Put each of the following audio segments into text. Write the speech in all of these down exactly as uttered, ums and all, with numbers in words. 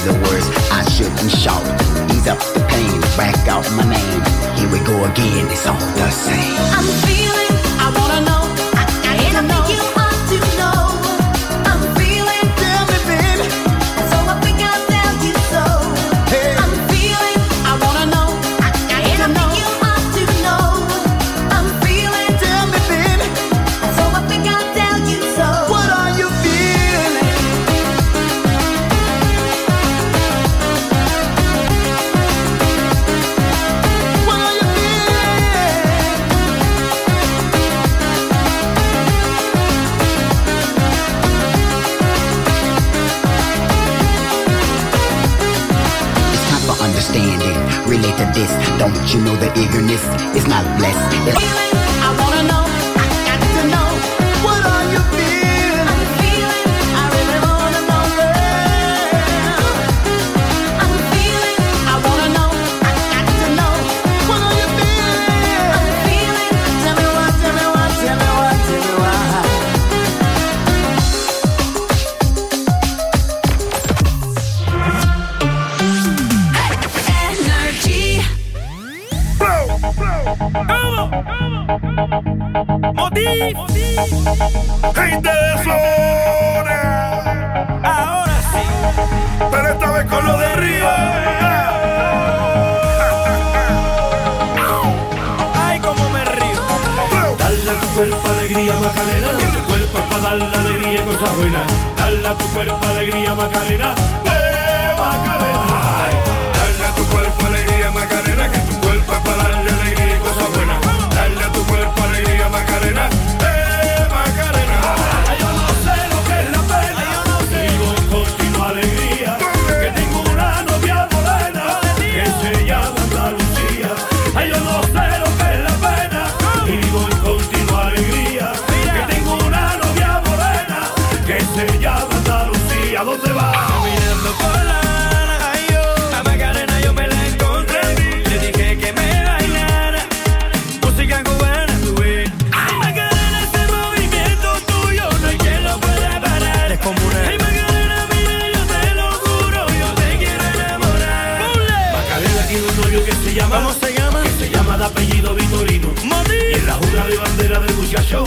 the words I shouldn't shout. Ease up the pain, back out my name. Here we go again, it's all the same. I'm feeling, I wanna know, I, I and I think you ought to know. I'm feeling, tell me baby, so I think I'll tell you so. Hey. I'm feeling, I wanna know, I, I and I think you ought to know. I'm feeling, tell me baby, so I think I'll tell you so. What are you feeling? What are you Understanding, relate to this. Don't you know the eagerness is not less. It's Feeling, I wanna know, I got to know. What are you feeling? I'm feeling, I really wanna know, girl. I'm feeling, I wanna know, I got to know. What are you feeling? I'm feeling, tell me what, tell me what, tell me what, tell me what. Gente de zona. Ahora sí. Pero esta vez con lo de arriba. Ay, cómo me río. Dale a tu cuerpo alegría, Macarena. Tu cuerpo es para darle alegría y cosas buenas. Dale a tu cuerpo alegría, Macarena. ¡Eh, Macarena! Dale a tu cuerpo alegría, Macarena. Que tu cuerpo es para darle alegría y cosas buenas. Dale a tu cuerpo alegría, Macarena. ¡Eh, Macarena! Yo no sé lo que es la pena. Yo no sé. Vivo en continua alegría. Que tengo una novia morena que se llama Andalucía. Ay, yo no sé lo que es la pena. Y vivo en continua alegría. Que tengo una novia morena que se llama Andalucía. ¿Dónde va? Caminando por la Habana, ay, yo, a Macarena yo me la encontré. Le dije que me bailara música cubana, tú ves. Ay, Macarena, ese movimiento tuyo no hay quien lo pueda parar. Es como una... Ay, Macarena, mira, yo te lo juro, yo te quiero enamorar. Macarena tiene un novio que se llama... ¿Cómo se llama? Que se llama de apellido Vitorino. Moti. Y en la jura de bandera del muchacho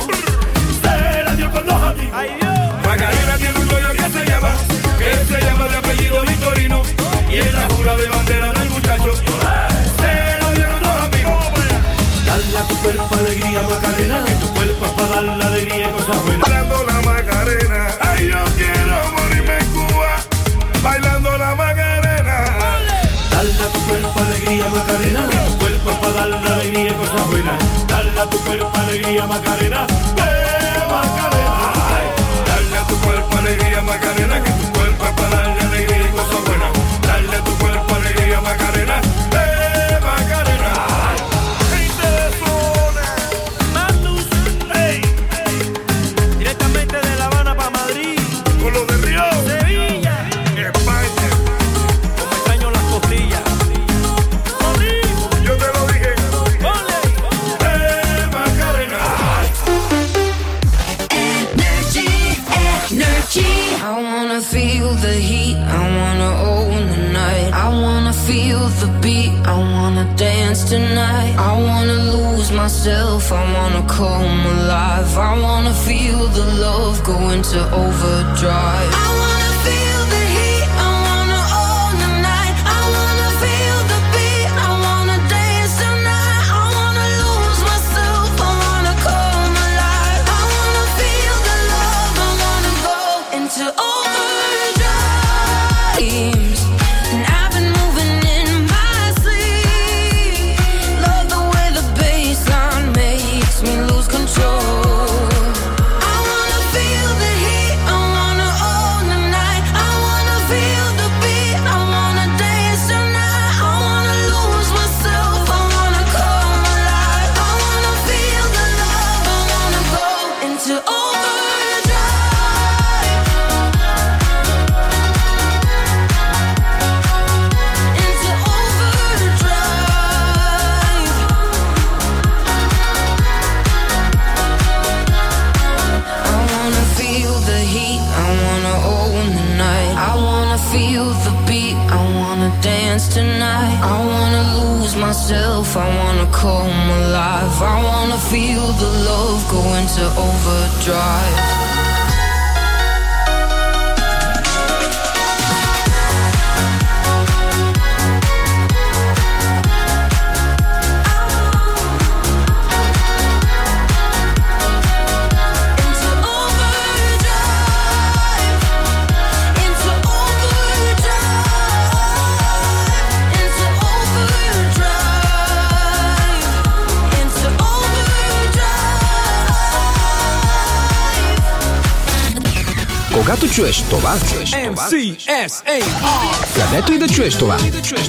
se la dio con los amigos. Ay, Dios. Macarena tiene un novio que se llama, que se llama de apellido Vitorino. Y en la jura de bandera del muchacho se la dio con los amigos. Dale a tu cuerpo alegría, Macarena, que tu cuerpo es para darle alegría y cosas buenas. Bailando la Macarena, ay, yo quiero morirme en Cuba, bailando la Macarena. Dale a tu cuerpo alegría, Macarena, que tu cuerpo es para darle alegría y cosas buenas. Dale a tu cuerpo alegría, Macarena, eh, Macarena. Dale a tu cuerpo alegría, Macarena, que tu cuerpo es para darle alegría y cosas buenas. Dale a tu cuerpo alegría, Macarena, eh, Macarena. Gente de zona. Matus, hey, hey. Directamente de La Habana para Madrid. Con los de Río. Sevilla. España. Como extraño las costillas. Yo te lo dije. Ole. Eh, Macarena. Energy, energy. I wanna feel the heat. I wanna own the night. I wanna feel the beat. I wanna dance tonight. I wanna lose myself. I wanna come alive. I wanna feel the love go into overdrive. I wanna feel the heat. I wanna own the night. I wanna feel the beat. I wanna dance tonight. I wanna lose myself. I wanna come alive. I wanna feel the love. I wanna go into overdrive. And I've been moving in my sleep. Love the way the bassline makes me lose control. I wanna feel the heat. I wanna own the night. I wanna feel the beat. I wanna dance tonight. I wanna lose myself. I wanna come alive. I wanna feel the love. I wanna go into overdrive. feel the beat, I wanna dance tonight. I wanna lose myself, I wanna come alive. I wanna feel the love go into overdrive. Когато чуеш това, Ем Си Ес Ей Ар, където и да чуеш това.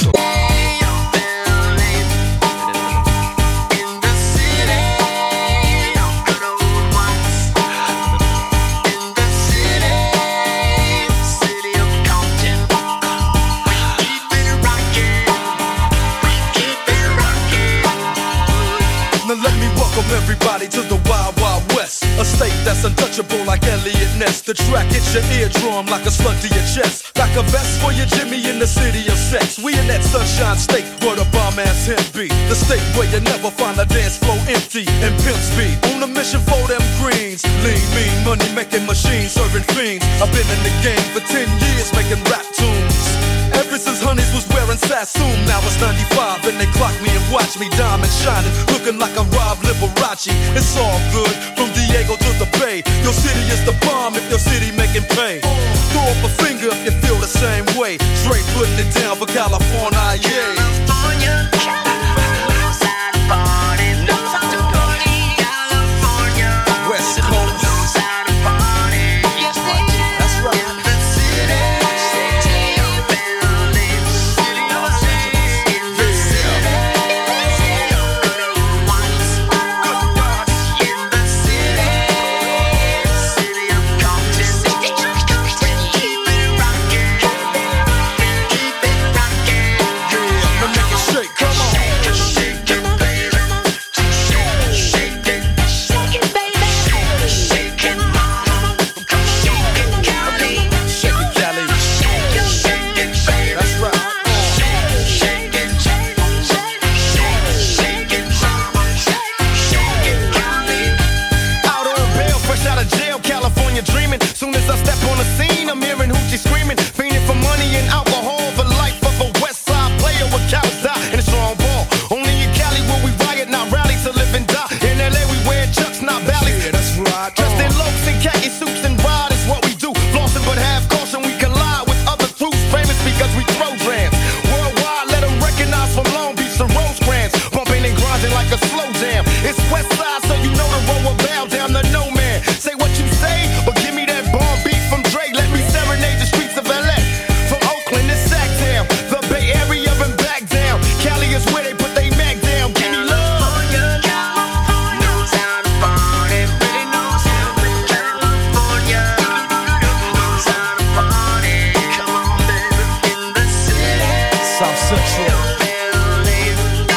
Everybody to the Wild Wild West, a state that's untouchable like Elliot Ness. The track hits your eardrum like a slug to your chest, like a vest for your Jimmy in the city of sex. We in that sunshine state where the bomb ass him be, the state where you never find a dance floor empty and pimp speed. On a mission for them greens, lean, mean, money making machines serving fiends. I've been in the game for ten years making rap tunes. Ever since Honeys was wearing Sassoon, now it's ninety-five and they clock me and watch me diamond shining, looking like I'm Rob Liberace. It's all good from Diego to the Bay. Your city is the bomb if your city making pay. Throw up a finger if you feel the same way. Straight putting it down for California, yeah. California, knows how to party, knows how to party. California, West Coast, knows how to party. That's right, that's right. In the city, city of Berlin, city of Los Angeles, in the city, city of good old ones, good ones. In the city, city of Compton, keep it rockin', keep it rockin'. Yeah, now make it shake, come on. Shake it, shake it, baby. Shake it, shake it, shake it, baby. Shake it, mama. Shake it, Cali. Shake it, Cali. Shake it, shake it, baby. That's right. Shake it, shake it, shake it, shake it, shake it, mama. Shake it, Cali. Out on bail, fresh out of jail, California dreaming. Soon as I step on the scene, I'm hearing hoochie screaming, fiending for money and alcohol. The life of a West Side player with cows die and a strong ball. Only in Cali will we riot, not rally to live and die. In L A we wear chucks, not valleys. Yeah, that's right. Dressed in locs and khaki suits and ride is what we do. Flossing but have caution, we collide with other crews. Famous because we throw drams. Worldwide, let them recognize from Long Beach to Rosecrans. Bumping and grinding like a slow jam. It's West Side, so you know the road will bow down to no man. Say what you say, but give me that bomb beat from Dre. Let me serenade the streets of L A. From Oakland to Sacktown, the Bay Area and back down. Cali is where they put they Mac down. Give me love. California knows how to party, really knows how to. California knows how to party. Come on, baby, in the city. South Central. Berlin,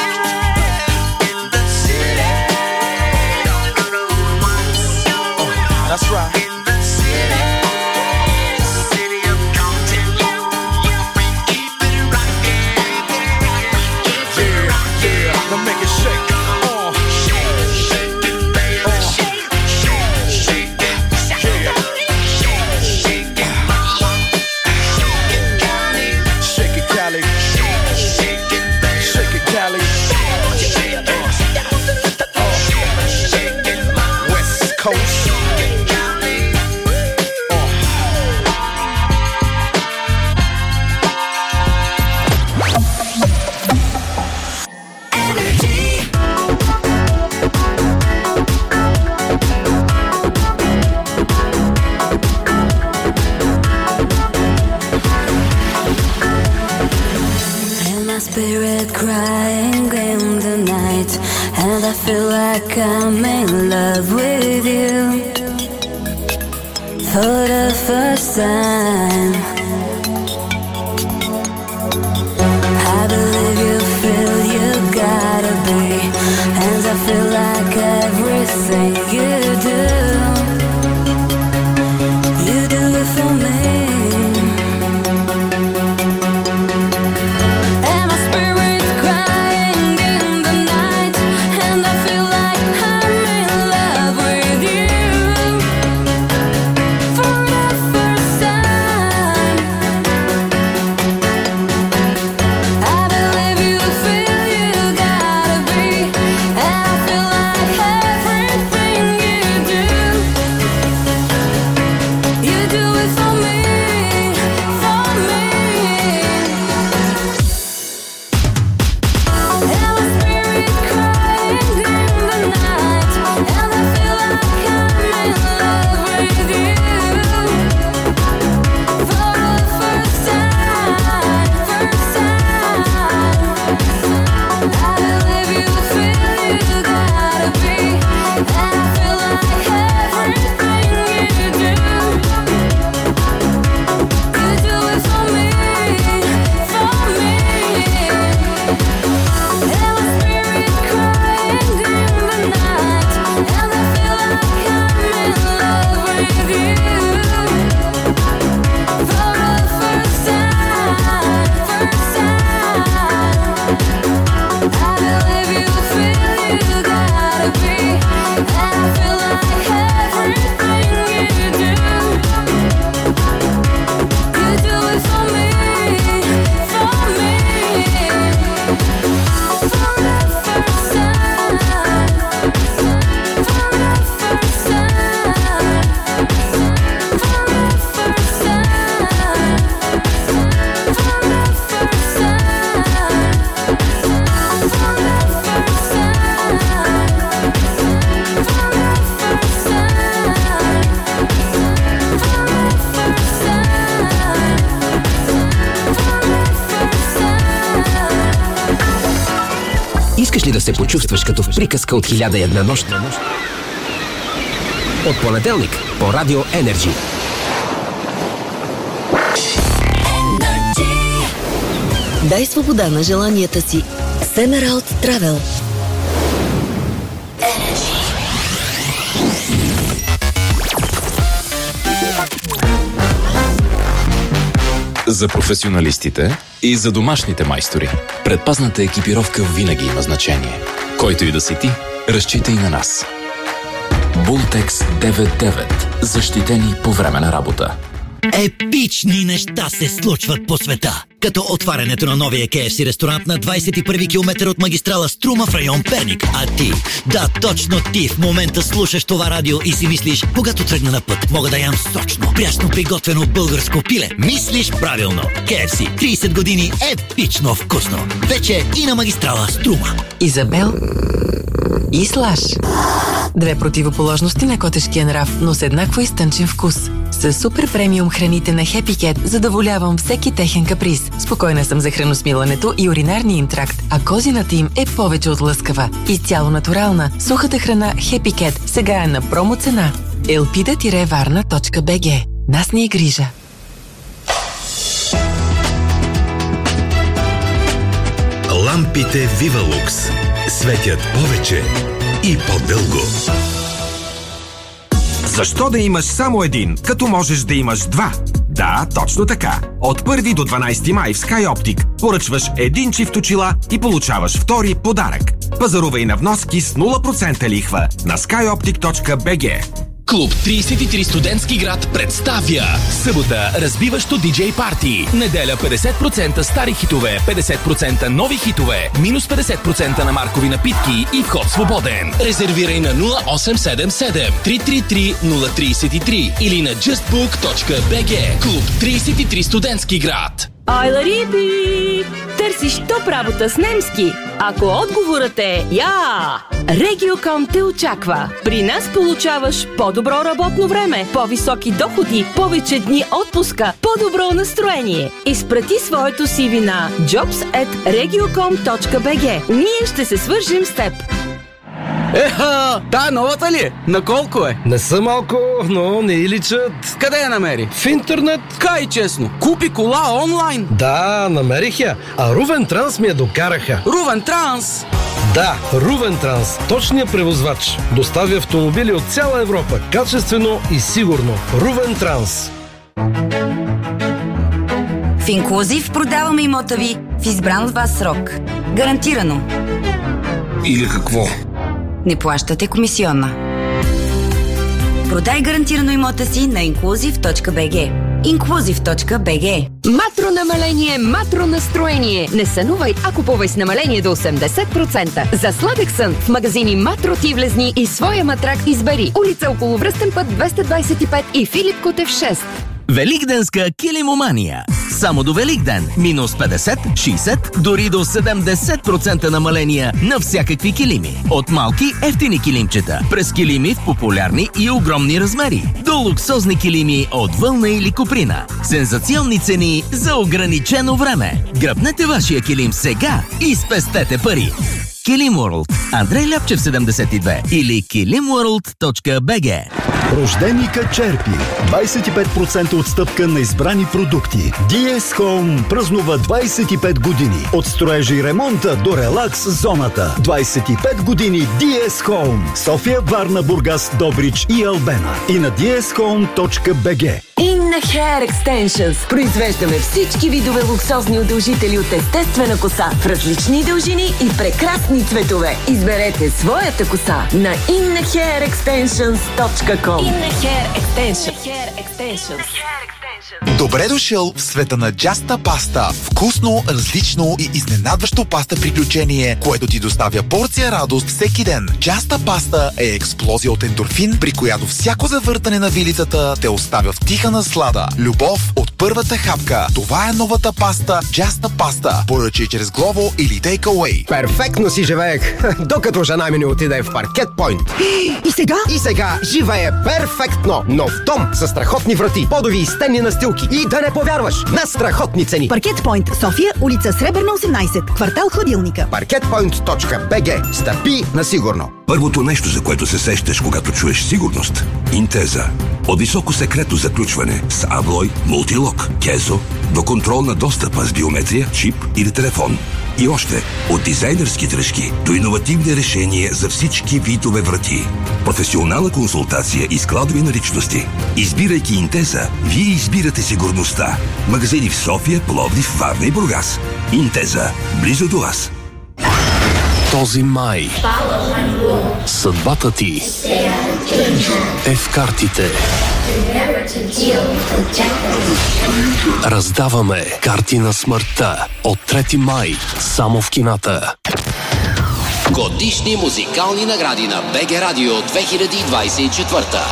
in the city. Good old ones. That's right. In the city, city of Compton. We keep it rockin', keep it rockin'. Yeah, now make it shake. Uh. Shake, shake it, baby. Shake, shake, shake it, shake it, shake it, mama. Shake it, Cali. Shake it, Cali. Shake, shake it, baby. Shake it, Cali. Shake it, shake it, mama. West Coast. Shake it, Cali. And my spirit crying in the night, and I feel like I'm in love with you for the first time. I believe you feel you gotta be, and I feel like everything you do, you do it for me. Искаш ли да се почувстваш като в приказка от хиляда и една нощ? От понеделник по Радио Енерджи. Дай свобода на желанията си. Семералд Travel. За професионалистите и за домашните майстори. Предпазната екипировка винаги има значение. Който и да си ти, разчитай на нас. Бултекс девет девет. Защитени по време на работа. Епични неща се случват по света. Като отварянето на новия Кей Еф Си ресторант на двадесет и първи километър от магистрала Струма в район Перник. А ти, да, точно ти в момента слушаш това радио и си мислиш, когато тръгна на път, мога да ям сочно, прясно приготвено българско пиле. Мислиш правилно. Кей Еф Си. тридесет години епично вкусно. Вече и на магистрала Струма. Изабел и Слаш. Две противоположности на котешкия нрав, но с еднакво изтънчен вкус. С супер премиум храните на Happy Cat задоволявам всеки техен каприз. Спокойна съм за храносмилането и уринарния им тракт, а козината им е повече от лъскава. Изцяло натурална, сухата храна Happy Cat сега е на промо цена. елпида варна точка би джи. Нас не е грижа. Лампите Вивалукс светят повече и по-дълго. Защо да имаш само един, като можеш да имаш два? Да, точно така. От първи до дванадесети май в SkyOptic поръчваш един чифт очила и получаваш втори подарък. Пазарувай на вноски с нула процента лихва на скайоптик точка би джи. Клуб тридесет и три студентски град представя събота разбиващо диджей парти. Неделя петдесет процента стари хитове, петдесет процента нови хитове, минус петдесет процента на маркови напитки и вход свободен. Резервирай на нула осем седем седем три три три нула три три или на джастбук точка би джи. Клуб тридесет и три студентски град. Айла Рипи! Търсиш топ работа с немски? Ако отговорът е я! Региоком те очаква. При нас получаваш по-добро работно време, по-високи доходи, повече дни отпуска, по-добро настроение. Изпрати своето си ви на jobs at regiocom точка би джи. Ние ще се свържим с теб. Еха, та новата ли е? На колко е? Не са малко, но не и личат. Къде я намери? В интернет. Кай честно, купи кола онлайн. Да, намерих я, а Рувен Транс ми я докараха. Рувен Транс? Да, Рувен Транс, точният превозвач. Доставя автомобили от цяла Европа, качествено и сигурно. Рувен Транс. В Инклузив продаваме имота ви в избран от вас срок. Гарантирано. Или какво? Не плащате комисионна. Продай гарантирано имота си на инклузив точка би джи. инклузив точка би джи. Матро намаление, матро настроение. Не сънувай, а купувай с намаление до осемдесет процента. За сладък сън в магазини Матро ти влезни и своя матрак избери. Улица Околовръстен път двеста двадесет и пет и Филип Кутев шест. Великденска килимомания. Само до Великден. Минус петдесет, шейсет, дори до седемдесет процента намаления на всякакви килими. От малки ефтини килимчета, през килими в популярни и огромни размери, до луксозни килими от вълна или коприна. Сензационни цени за ограничено време. Гръбнете вашия килим сега и спестете пари. Килим World. Андрей Ляпчев седемдесет и две или килим ворлд точка би джи. Рожденика черпи двадесет и пет процента отстъпка на избрани продукти. ди ес Home празнува двадесет и пет години. От строежа и ремонта до релакс зоната. двадесет и пет години ди ес Home. София, Варна, Бургас, Добрич и Албена. И на ди ес хоум точка би джи. Inna Hair Extensions. Произвеждаме всички видове луксозни удължители от естествена коса в различни дължини и прекрасни цветове. Изберете своята коса на инна хеър екстеншънс точка ком. Inna Hair Extensions. Добре дошъл в света на Джаста Паста. Вкусно, различно и изненадващо паста приключение, което ти доставя порция радост всеки ден. Джаста Паста е експлозия от ендорфин, при която всяко завъртане на вилицата те оставя в тиха наслада. Любов от първата хапка. Това е новата паста Just Pasta. Поръчай чрез Glovo или Take Away. Перфектно си живеех, докато жена ми не отиде в Паркет Пойнт. И сега? И сега живее перфектно. Нов дом със страхотни врати, подови и стенни настилки. И да не повярваш, на страхотни цени. Паркет Пойнт, София, улица Сребърна осемнайсет, квартал Хладилника. паркет пойнт точка би джи. Стъпи на сигурно. Първото нещо, за което се сещаш, когато чуеш сигурност – Интеза. От високо секретно заключване с Аблой, мултилок, кезо, до контрол на достъпа с биометрия, чип или телефон. И още, от дизайнерски дръжки до иновативни решения за всички видове врати. Професионална консултация и складови наличности. Избирайки Интеза, вие избирате сигурността. Магазини в София, Пловдив, Варна и Бургас. Интеза. Близо до вас. Този май съдбата ти е в картите. Раздаваме карти на смъртта от трети май само в кината. Годишни музикални награди на БГ Радио две хиляди двайсет и четвърта.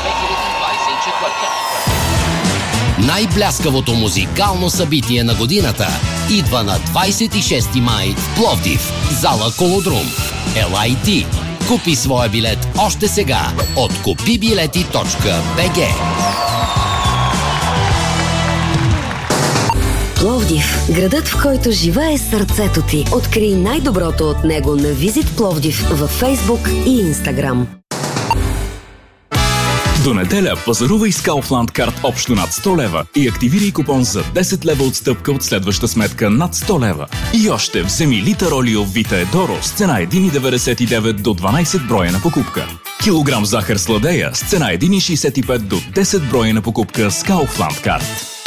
Най-бляскавото музикално събитие на годината идва на двайсет и шести май в Пловдив, зала Колодрум. Ела и ти! Купи своя билет още сега от купи билети точка би джи. Пловдив, градът, в който живее сърцето ти. Открий най-доброто от него на Визит Пловдив във Фейсбук и Инстаграм. До неделя пазарувай с Kaufland карт общо над сто лева и активирай купон за десет лева отстъпка от следваща сметка над сто лева. И още вземи литър олио Вита Едоро с цена един цяло деветдесет и девет до дванайсет броя на покупка. Килограм захар сладея с цена един цяло шейсет и пет до десет броя на покупка с Kaufland карт.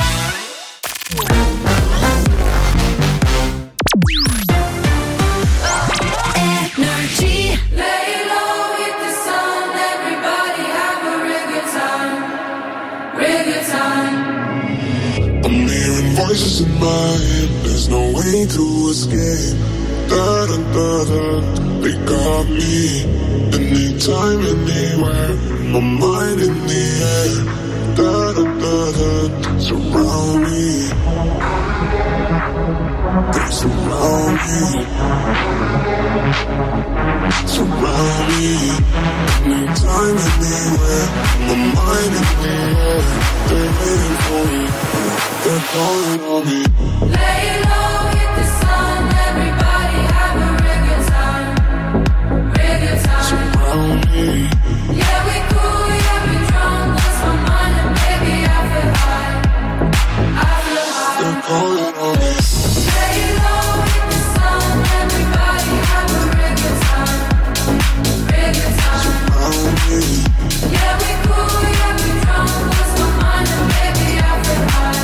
Voices in my head, there's no way to escape. Da da da da, they got me. Anytime, anywhere, my mind in the air. Da da da da, surround me. They surround me. Surround me. Anytime, anywhere, my mind in the air. They're waiting for me. They're calling on me. Lay low, hit the sun. Everybody have a real good time. Real good time. Surround me. Yeah, we cool, yeah, we drunk. Lost my mind and baby, I feel high. I feel high. They're calling on me. Lay low, hit the sun. Everybody have a real good time. Real good time. Surround me. Yeah, we cool, yeah, we drunk. Lost my mind and baby, I feel high.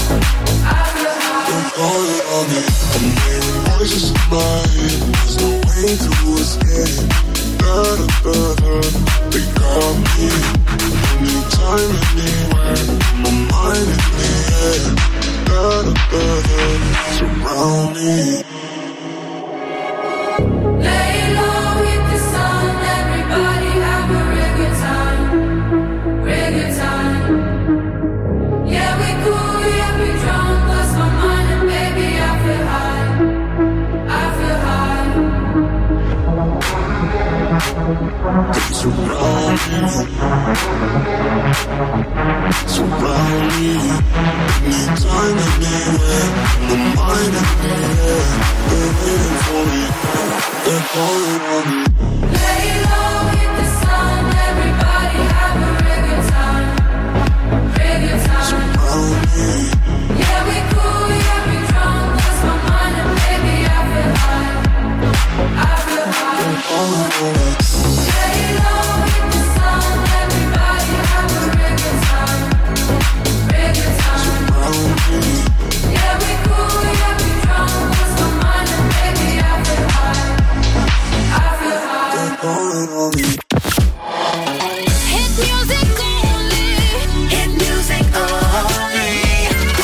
Calling on me. I'm hearing voices in my head. There's no way to escape. Da da da da, they got me. Anytime, anywhere, my mind in the air. Da da da da, surround me. Lay low, hit the sun. Everybody have a real good time. Real good time. Yeah, we cool, yeah, we drunk. Lost my mind and baby, I feel high. I feel high. They surround me. Surround me. Anytime, anywhere, my mind in the air. They're waiting for me. They're calling on me. Lay low, hit the sun. Everybody have a real good time. Real good time. Surround me. Yeah, we cool, yeah, we drunk. Lost my mind and baby, I feel high. I feel high. They're calling on me. Lay low, hit the sun. Everybody have a real good time. Real good time. Surround me. Yeah, we cool, yeah, we drunk. Lost my mind and baby, I feel high. I feel high. They're calling on me. Hit music only. Hit music only.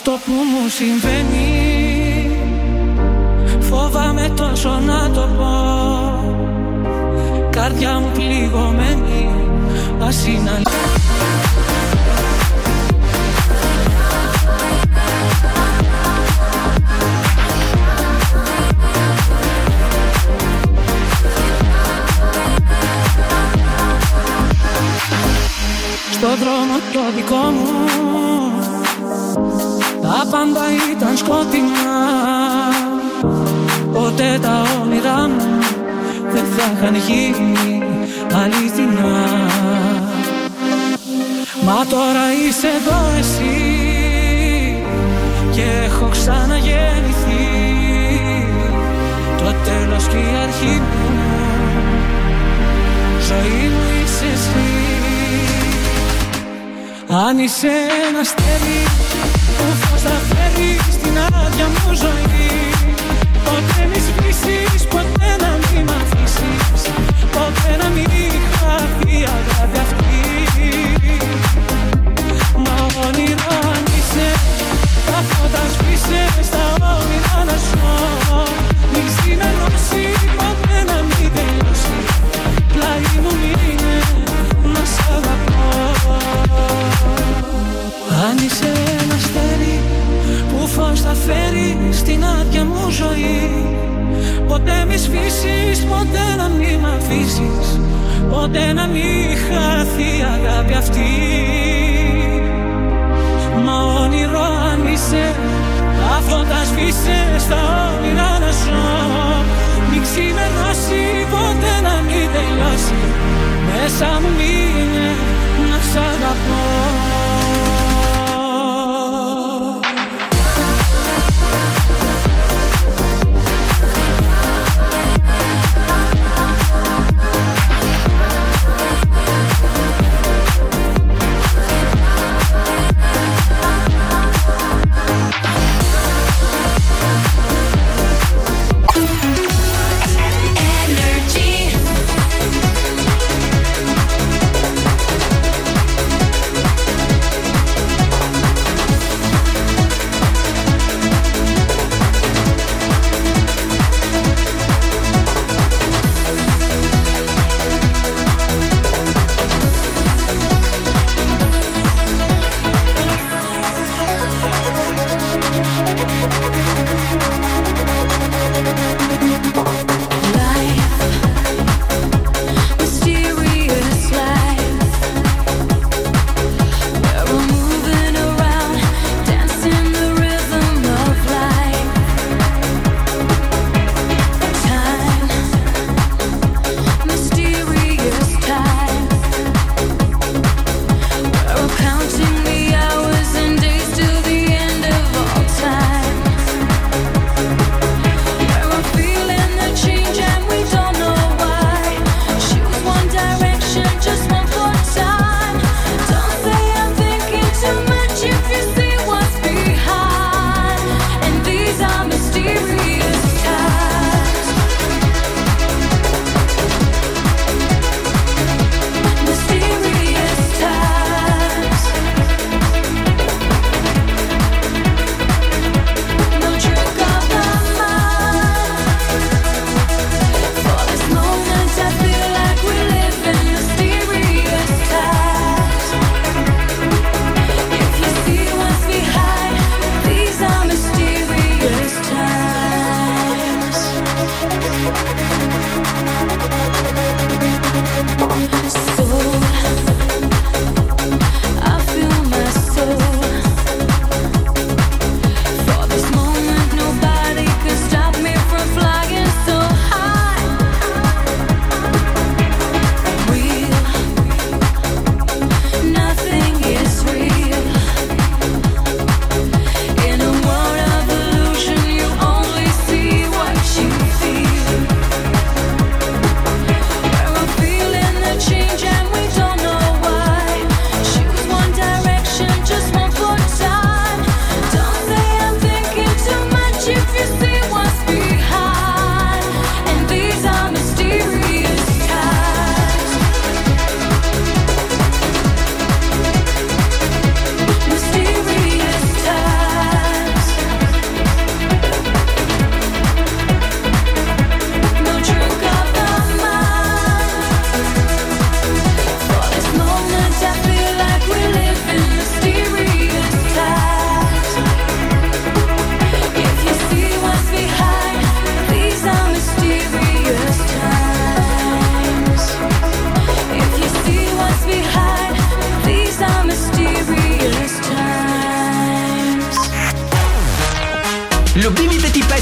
αυτό που μου συμβαίνει, φοβάμαι τόσο να το πω. Καρδιά μου πληγωμένη, ας είναι αλήθεια. Στον δρόμο το δικό μου τα πάντα ήταν σκοτεινά. Ποτέ τα όνειρά μου δεν θα είχαν γίνει αληθινά. Μα τώρα είσαι εδώ εσύ και έχω ξαναγεννηθεί. Το τέλος και η αρχή μου, ζωή μου είσαι εσύ. Αν είσαι ένα αστέρι που φως θα φέρει στην άδεια μου ζωή, ποτέ μη σβήσεις, ποτέ να μην μ' αφήσεις, ποτέ να μην χαθεί η αγάπη αυτή. Μα όνειρο αν είσαι, τα φώτα σβήσε, στα όνειρα να ζω. Μη ξημερώσει, ποτέ να μην τελειώσει, πλάι μου μείνε να σ' αγαπώ. Αν είσαι ένα αστέρι που φως θα φέρει στην άδεια μου ζωή, ποτέ μη σβήσεις, ποτέ να μην μ' αφήσεις, ποτέ να μην χαθεί η αγάπη αυτή. Μα όνειρο αν είσαι, τα φώτα σβήσε, στα όνειρα να ζω. Μη ξημερώσει, ποτέ να μην τελειώσει, μέσα μου μείνε να σ' αγαπώ. Change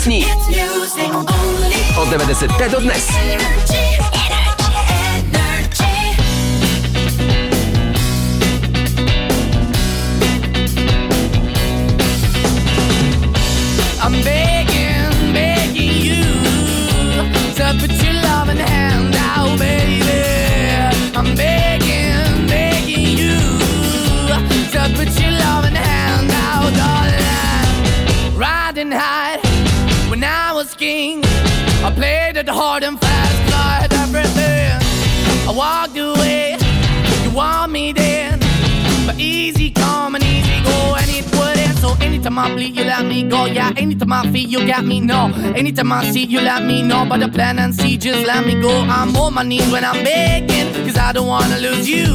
песни от деветдесетте до днес. I'm begging, begging you to put your loving hand out, baby. I'm begging, begging you to put your loving hand out, darling. Riding high when I was king, I played it hard and fast, tried everything. I walked away, you want me then, but easy come and easy go, and it wouldn't. So anytime I bleed, you let me go. Yeah, anytime I feel, you got me, no. Anytime I see, you let me know. But the plan and see, just let me go. I'm on my knees when I'm begging, cause I don't wanna lose you.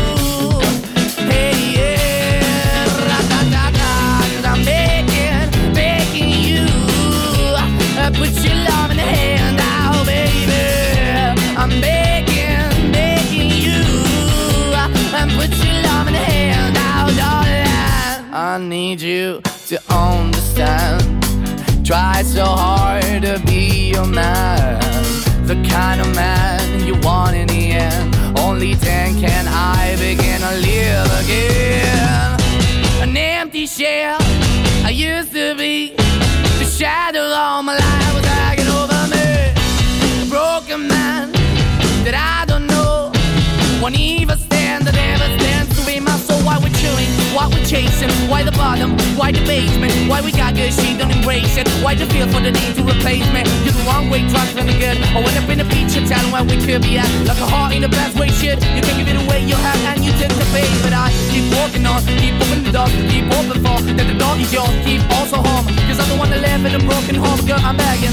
Hey, yeah, ra-da-da-da, cause I'm begging, begging you. Uh, put your love in the hand out, baby. I'm begging, begging you. Uh, and put your love in the hand out, darling. I need you to understand. Try so hard to be your man, the kind of man you want in the end. Only then can I begin to live again. An empty shell I used to be, the shadow all my life was hanging over me. A broken man that I don't know won't even stand, that never stands to be my soul. Why we're chewing, why we're chasing, why the bottom, why the basement, why we got good, she don't embrace it, why the feel for the need to replace me. You're the wrong way, trying to be good, or end up in a feature town where we could be at, like a heart in a best way, shit. You can give it away, you have, and you take the pay, but I keep walking on, keep opening the door, keep open for, that the door is yours, keep also home, cause I'm the one that live in a broken home, girl, I'm begging.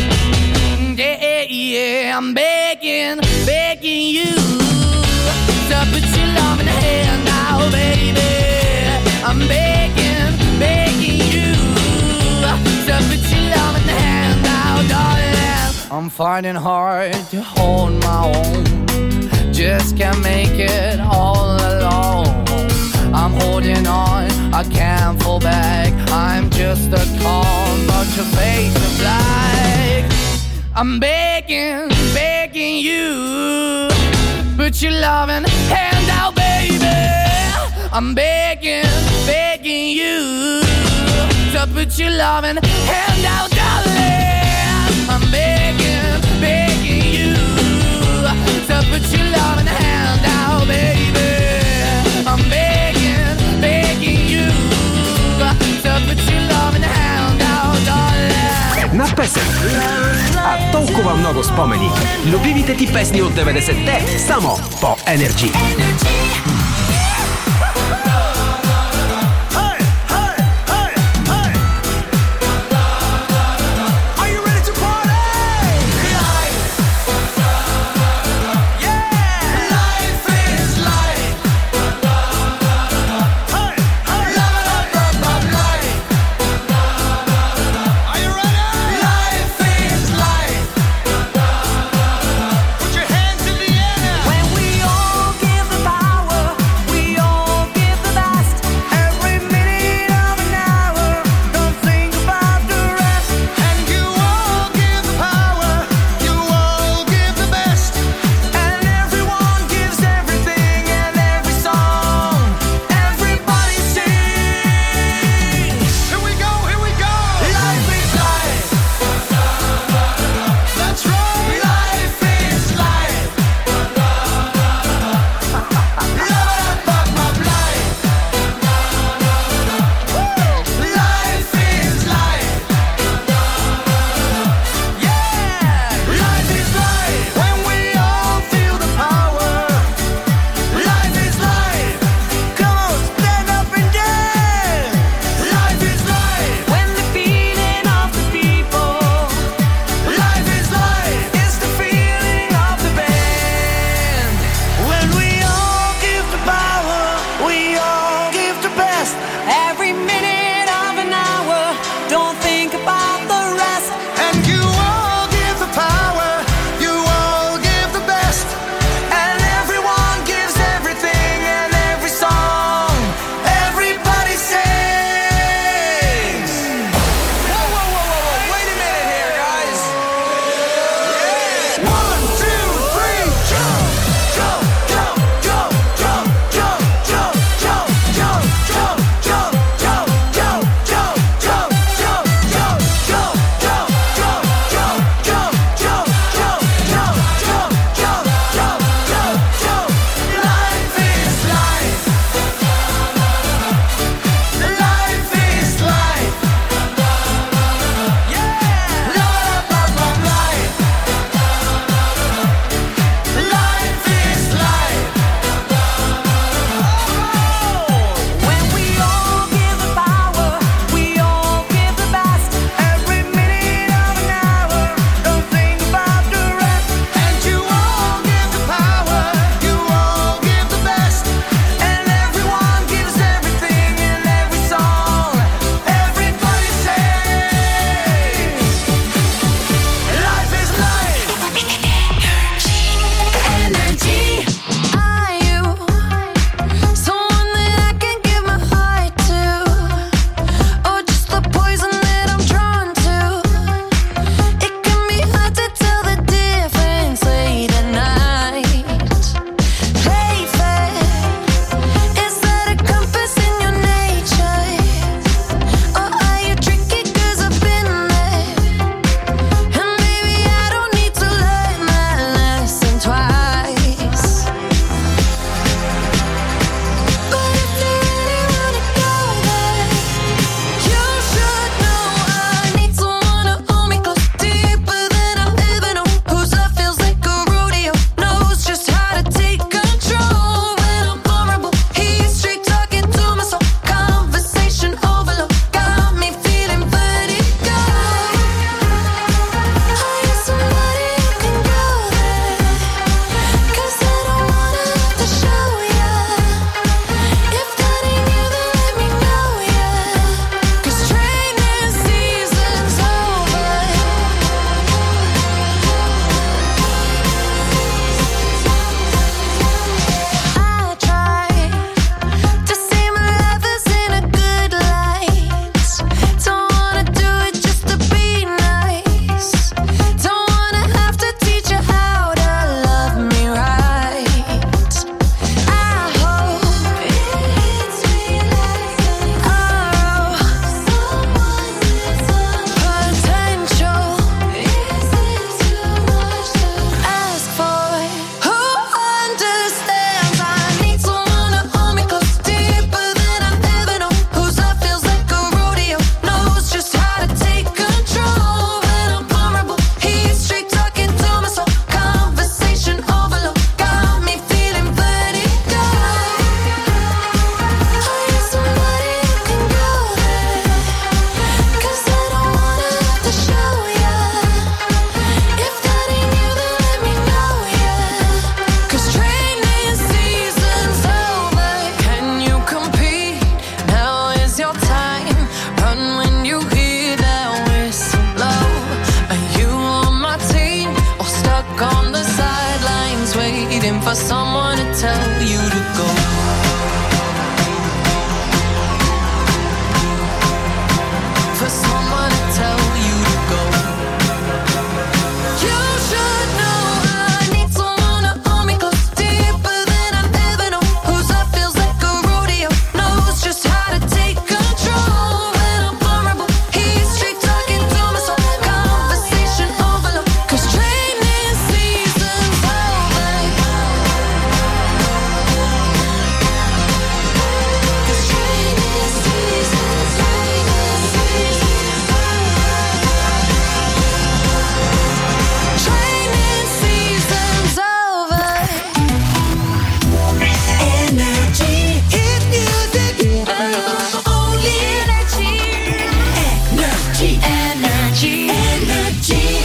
Yeah, yeah, I'm begging, begging you to put your love in the hand now, baby. I'm begging, begging you to put your love in the hand now, darling. I'm fighting hard to hold my own, just can't make it all alone. I'm holding on, I can't fall back. I'm just a call, but your face is black. I'm begging, begging you, put your loving hand out, baby. I'm begging, begging you to put your loving hand out, darling. I'm begging, begging you to put your loving hand out, baby. I'm begging, begging you to put your loving hand out, darling. Една песен, а толкова много спомени. Любимите ти песни от деветдесетте само по Energy. When we all give the power waiting for someone to tell you to go. For someone to tell you to go. You should know I need someone to hold me close, deeper than I've ever known. Whose love feels like a rodeo, knows just how to take control. When I'm vulnerable, he's straight talking to my soul. Conversation overload, 'cause training season's over. 'Cause training season's training season's Training season's over. Energy, hit music, only energy. Energy, energy, energy.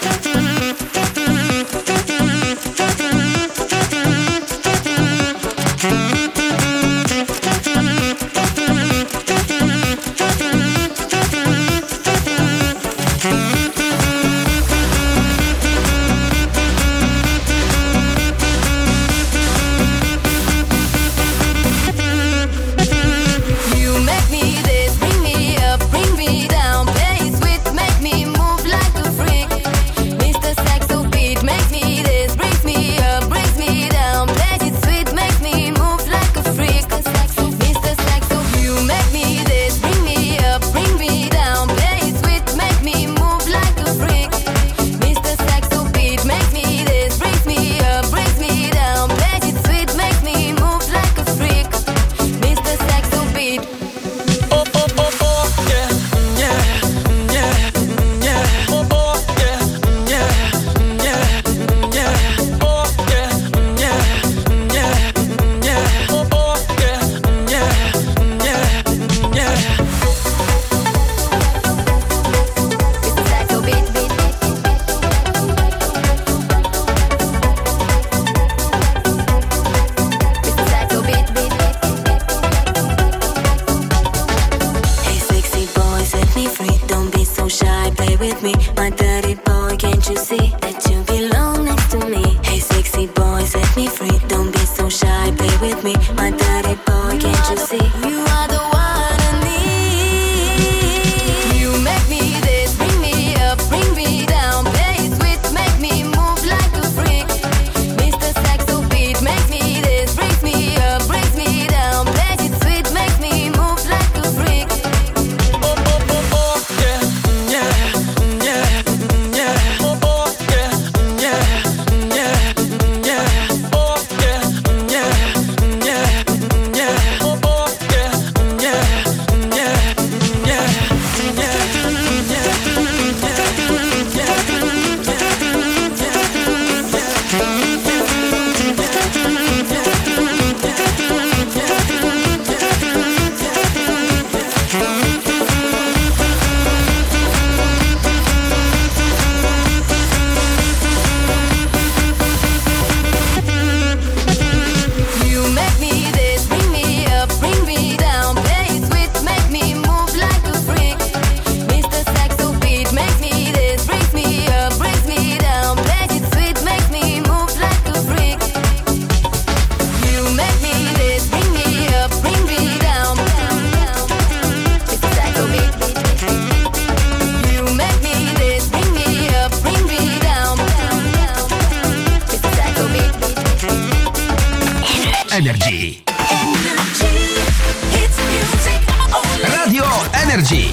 You make me this, bring me up, bring me down. Play it sweet, make me move like a freak. Mister Saxo beat makes me this, brings me up, brings me down. Play it sweet, makes me move like a freak. Mister Saxo, you make me this, bring me up, bring me down. Play it sweet, make me move like a freak. Mister Saxo beat makes me this, brings me up, brings me down. Play it sweet, makes me move like a freak. Mister Saxo beat. Oh oh oh oh yeah yeah yeah yeah oh oh yeah yeah yeah yeah oh yeah yeah yeah yeah oh oh yeah yeah yeah yeah. Mister Saxo beat beat Mister Saxo beat beat. Hey sexy boy, set me free. Don't be so shy, play with me. My dirty boy, can't you see that you belong next to me? Hey sexy boy, set me free. Don't be so shy, play with me. My dirty boy, can't you see? You are the one I need. You make me this, bring me up, bring me down. Play it sweet, make me move like a freak. Mister Saxo beat makes me this, brings me up, brings me down. Play it sweet, makes me move like a freak. Oh oh oh oh yeah yeah yeah yeah oh oh yeah yeah yeah yeah oh yeah yeah yeah yeah oh oh yeah Energy. Radio Energy.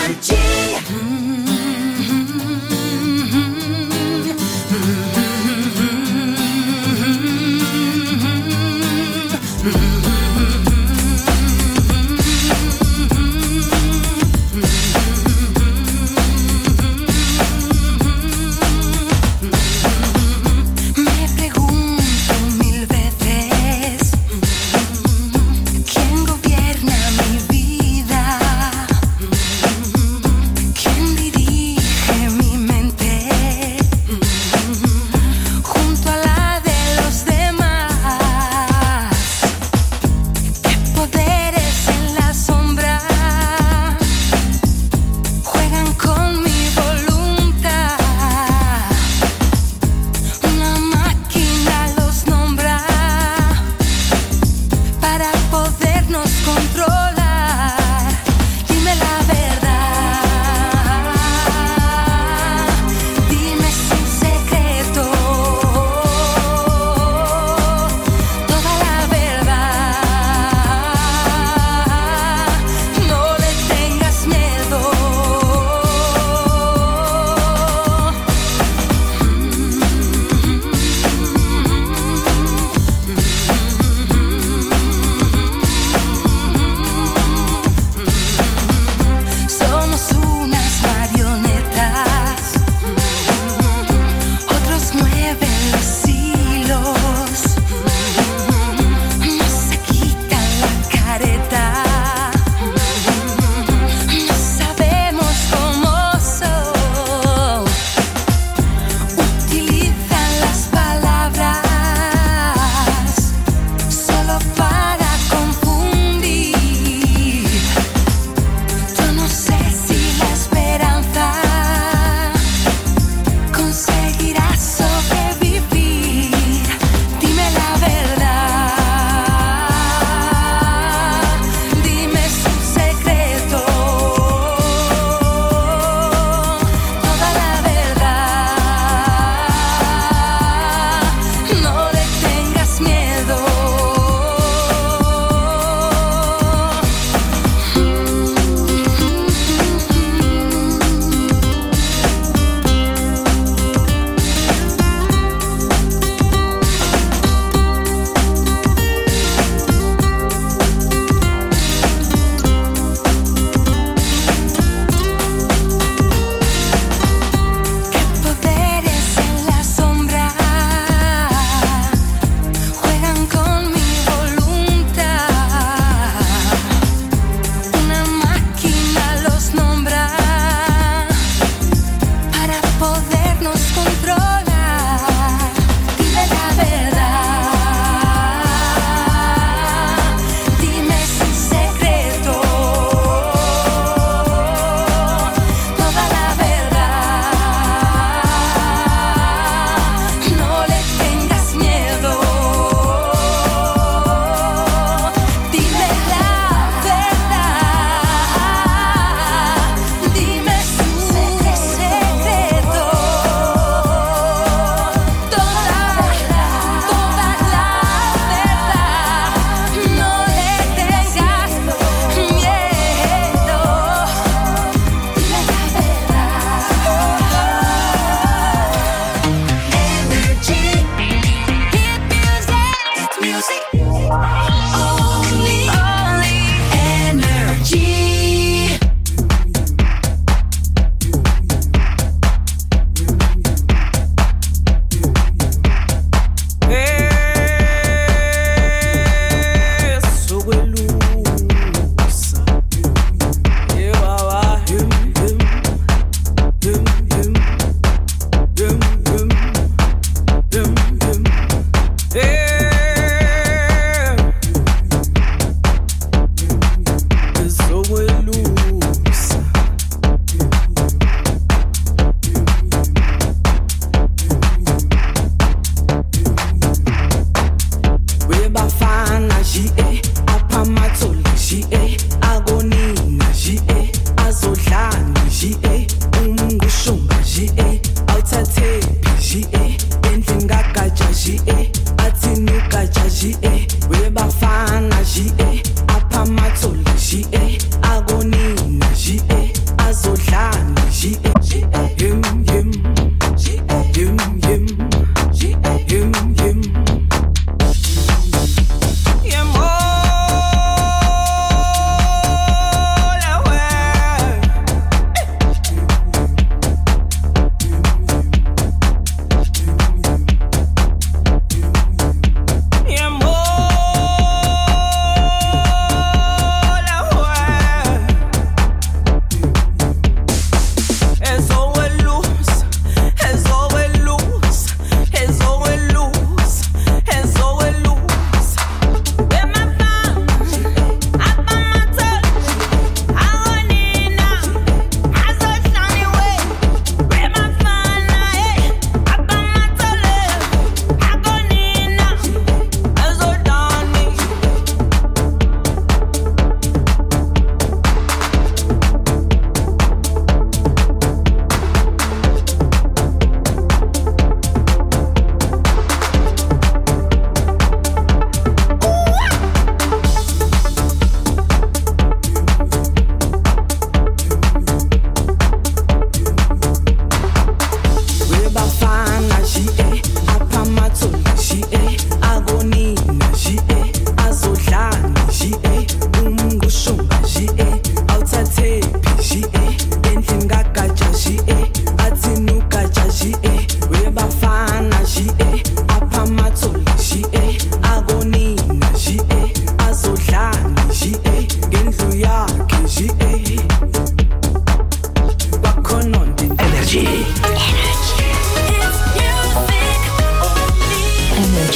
Me pregunto mil veces quién gobierna mi vida.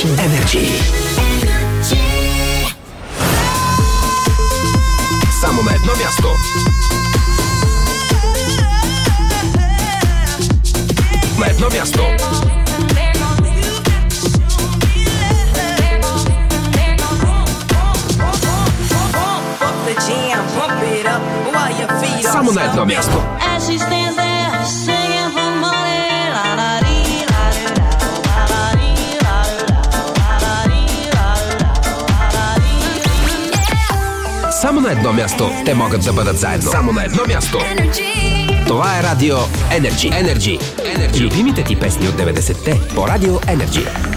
Energy. Energy. Само на едно място. На едно място. Само на едно място. Само на едно място те могат да бъдат заедно. Само на едно място. Това е радио Energy. Energy. Energy. Любимите ти песни от деветдесетте по радио Energy.